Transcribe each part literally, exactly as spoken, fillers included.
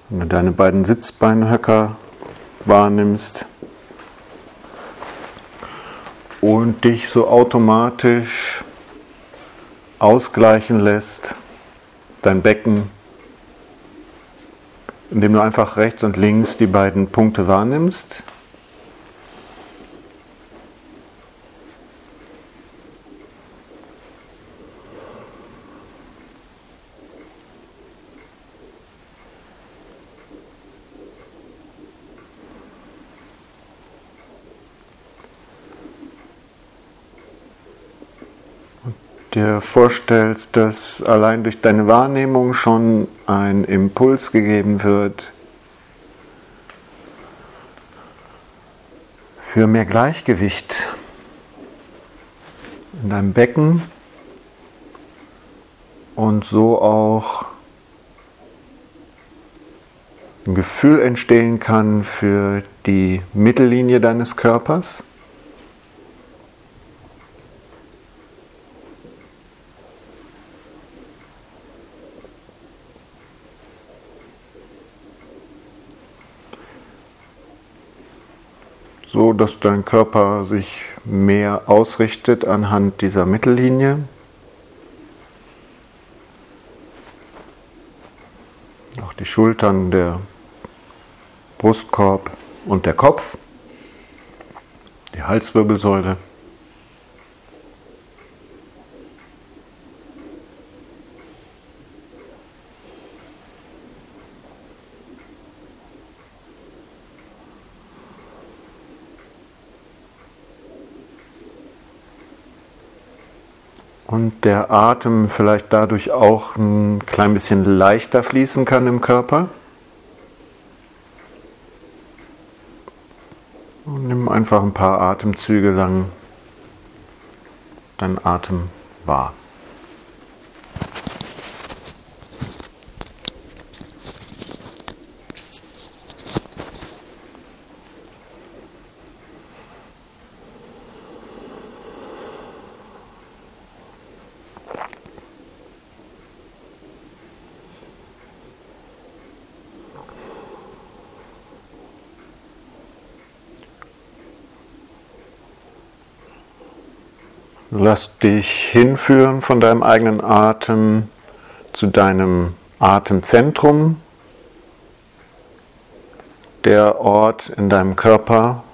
Wenn du deine beiden Sitzbeinhöcker wahrnimmst und dich so automatisch ausgleichen lässt, dein Becken, indem du einfach rechts und links die beiden Punkte wahrnimmst. Dir vorstellst, dass allein durch deine Wahrnehmung schon ein Impuls gegeben wird für mehr Gleichgewicht in deinem Becken und so auch ein Gefühl entstehen kann für die Mittellinie deines Körpers. So, dass dein Körper sich mehr ausrichtet anhand dieser Mittellinie. Auch die Schultern, der Brustkorb und der Kopf, die Halswirbelsäule. Und der Atem vielleicht dadurch auch ein klein bisschen leichter fließen kann im Körper. Und nimm einfach ein paar Atemzüge lang deinen Atem wahr. Lass dich hinführen von deinem eigenen Atem zu deinem Atemzentrum, der Ort in deinem Körper,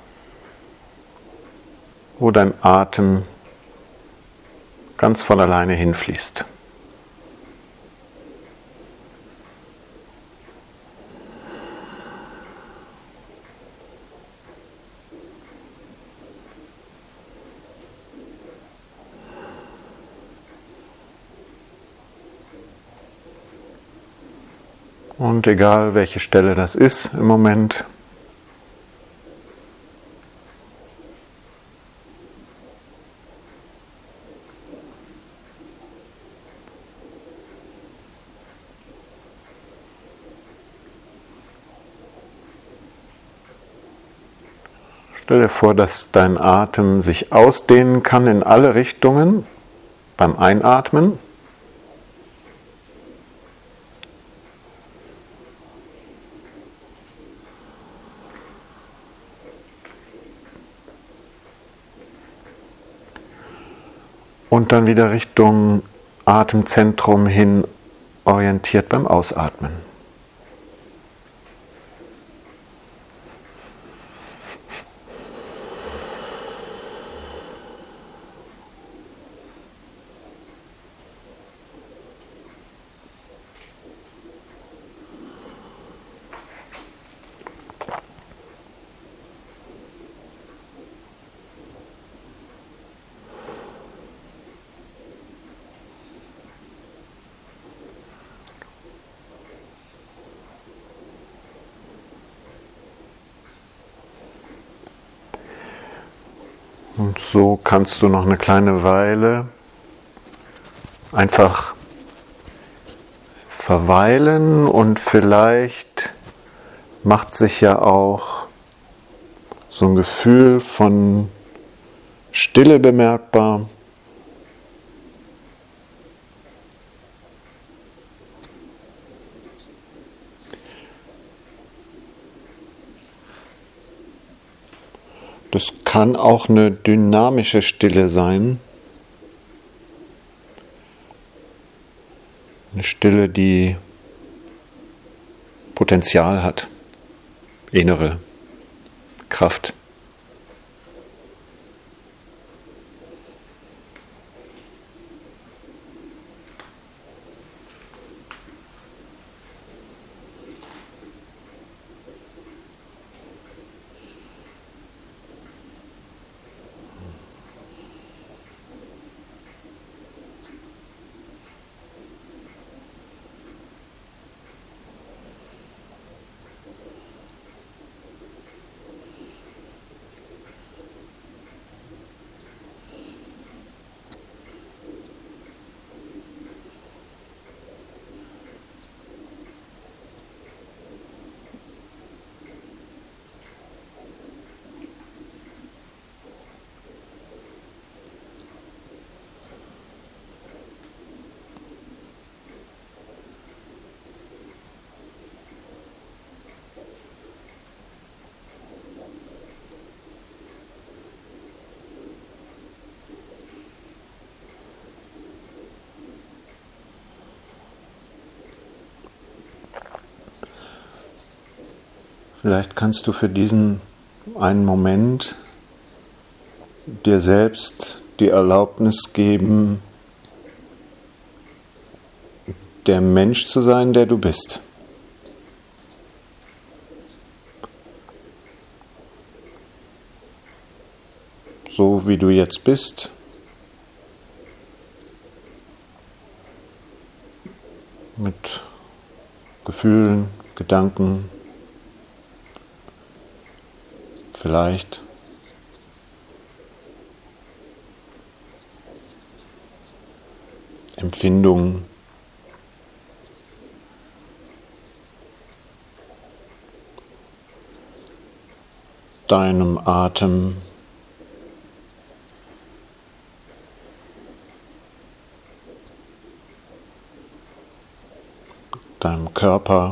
wo dein Atem ganz von alleine hinfließt. Und egal welche Stelle das ist im Moment, stell dir vor, dass dein Atem sich ausdehnen kann in alle Richtungen beim Einatmen. Und dann wieder Richtung Atemzentrum hin orientiert beim Ausatmen. Und so kannst du noch eine kleine Weile einfach verweilen und vielleicht macht sich ja auch so ein Gefühl von Stille bemerkbar. Das kann auch eine dynamische Stille sein. Eine Stille, die Potenzial hat, innere Kraft. Vielleicht kannst du für diesen einen Moment dir selbst die Erlaubnis geben, der Mensch zu sein, der du bist. So wie du jetzt bist. Mit Gefühlen, Gedanken, vielleicht Empfindungen, deinem Atem, deinem Körper,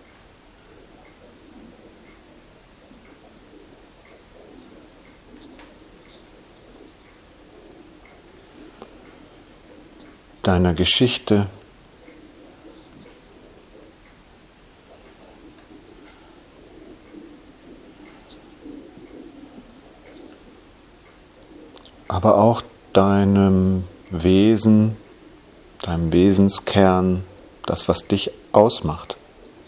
deiner Geschichte, aber auch deinem Wesen, deinem Wesenskern, das, was dich ausmacht.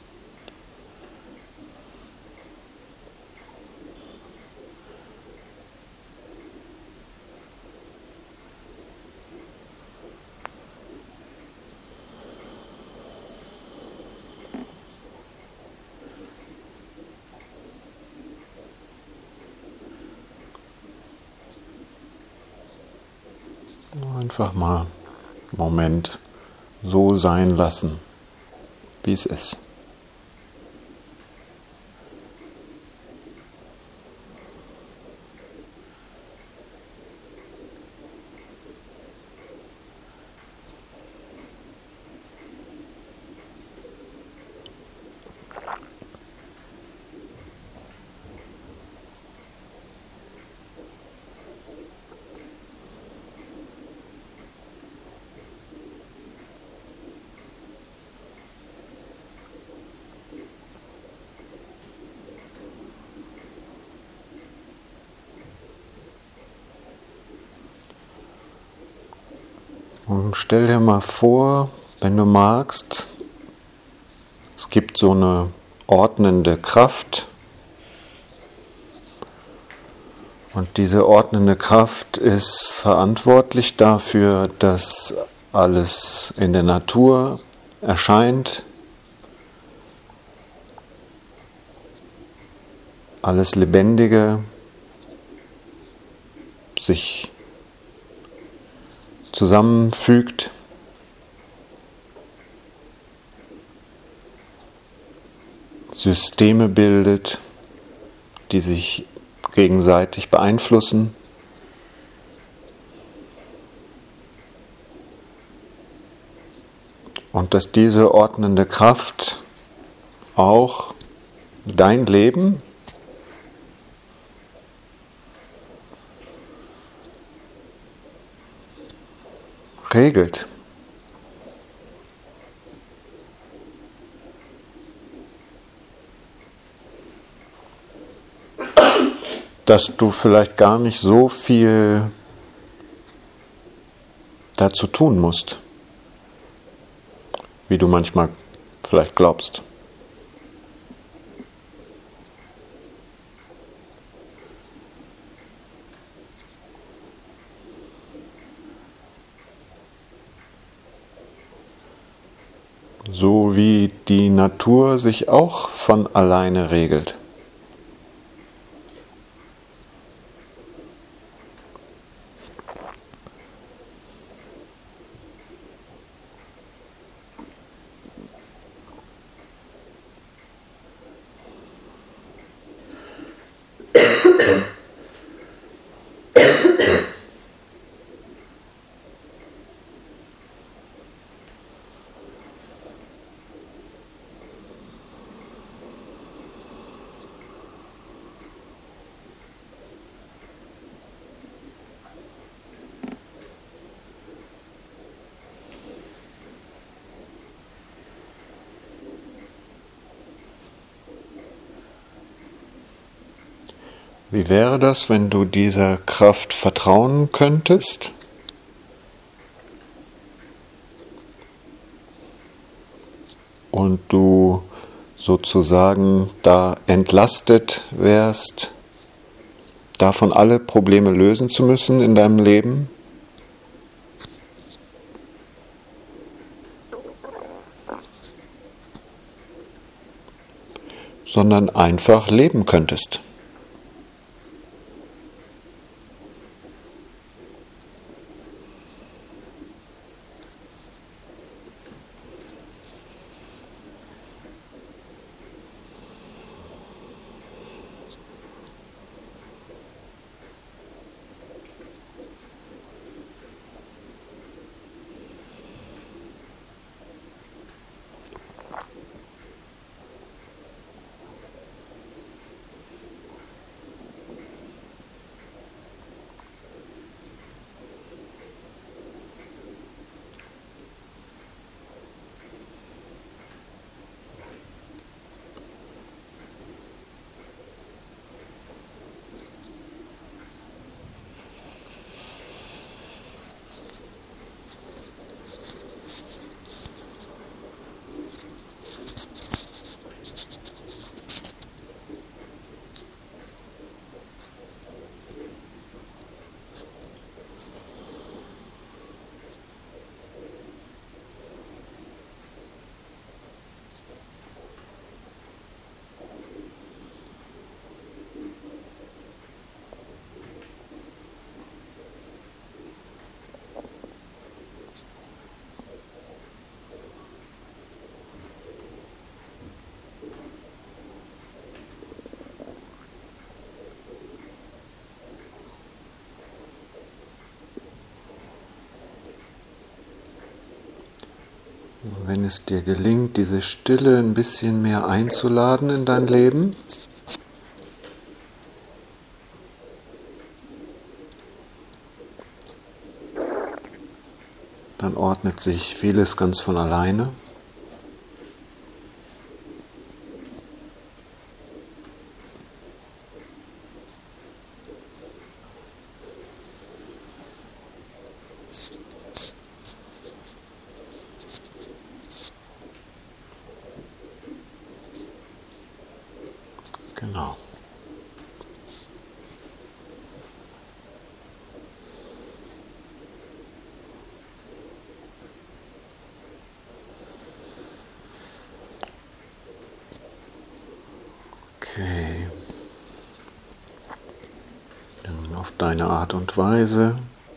Einfach mal einen Moment so sein lassen, wie es ist. Und stell dir mal vor, wenn du magst, es gibt so eine ordnende Kraft. Und diese ordnende Kraft ist verantwortlich dafür, dass alles in der Natur erscheint, alles Lebendige sich zusammenfügt. Systeme bildet, die sich gegenseitig beeinflussen. Und dass diese ordnende Kraft auch dein Leben regelt. Dass du vielleicht gar nicht so viel dazu tun musst, wie du manchmal vielleicht glaubst. So wie die Natur sich auch von alleine regelt. Wie wäre das, wenn du dieser Kraft vertrauen könntest? Und du sozusagen da entlastet wärst, davon alle Probleme lösen zu müssen in deinem Leben? Sondern einfach leben könntest. Wenn es dir gelingt, diese Stille ein bisschen mehr einzuladen in dein Leben, dann ordnet sich vieles ganz von alleine. Genau. Okay. Dann auf deine Art und Weise,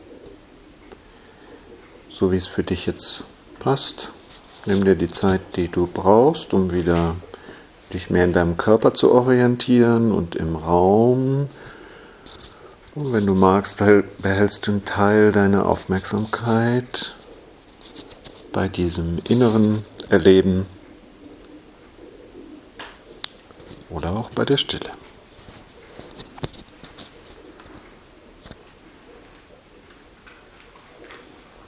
so wie es für dich jetzt passt. Nimm dir die Zeit, die du brauchst, um wieder dich mehr in deinem Körper zu orientieren und im Raum. Und wenn du magst, behältst du einen Teil deiner Aufmerksamkeit bei diesem inneren Erleben oder auch bei der Stille.